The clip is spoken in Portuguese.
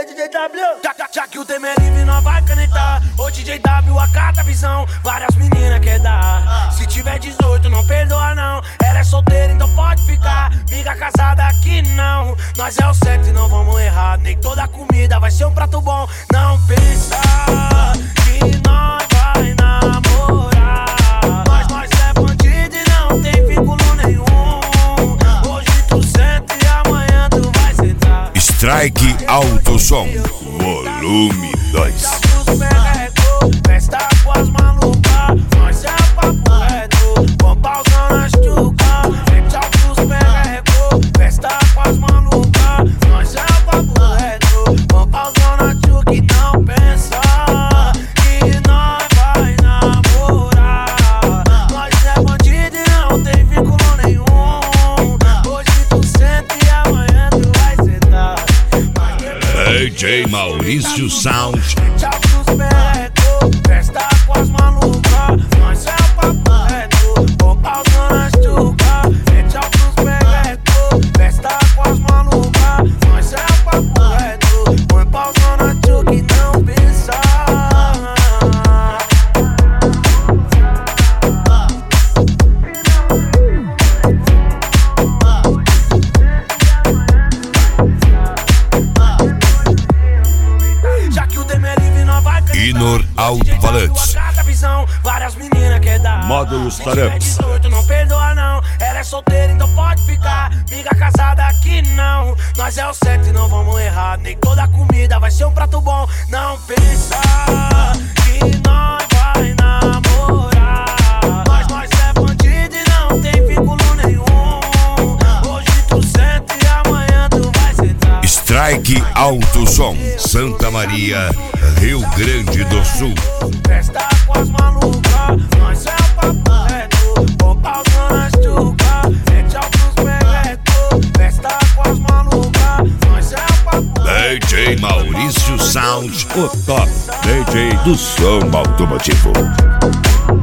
DJ W. Já que o tema é livre, nós vai canetar. Ô DJ W, acata a visão. Várias meninas quer dar. Se tiver 18, não perdoa não. Ela é solteira, então pode ficar. Liga casada aqui não. Nós é o certo e não vamos errar. Nem toda comida vai ser um prato bom. Não pensa que nós vai namorar. Nós é bandido e não tem vínculo nenhum. Hoje tu senta e amanhã tu vai sentar. Strike Alto Som, volume 2. Festa com as malucas, nós é papo reto. Vamos pausando as tucas, frente ao dos perrecos. Festa com as malucas, nós é papo reto. Vamos pausando as tucas e não pensa que nós vai namorar. Nós é bandido e não tem vínculo nenhum. Hoje tu senta e amanhã tu vai sentar. DJ Maurício Sound. Festa com as malucas, nós é papo reto. Vou pausando as tucas, frente ao dos perrecos. Festa com as malucas, nós é papo reto. Põe pausando as tucas e não pensa. Já que o tema é livre, nós vai canetar. Inor Alto-Falantes. Várias meninas quer dar. Módulos Taramps. Não perdoa não. Ela é solteira, então pode ficar. Liga casada aqui não. Nós é o certo e não vamos errar. Nem toda comida vai ser um prato bom. Não pensa que nós vai namorar. Nós é bandido e não tem vínculo nenhum. Hoje tu senta e amanhã tu vai sentar. Strike Alto Som, Santa Maria, Rio Grande do Sul. Festa com as malucas, nós é papo reto. Vou pausando as tucas, frente ao dos perrecos. Festa com as malucas, nós é papo reto. DJ Maurício Sound, o top DJ do som automotivo.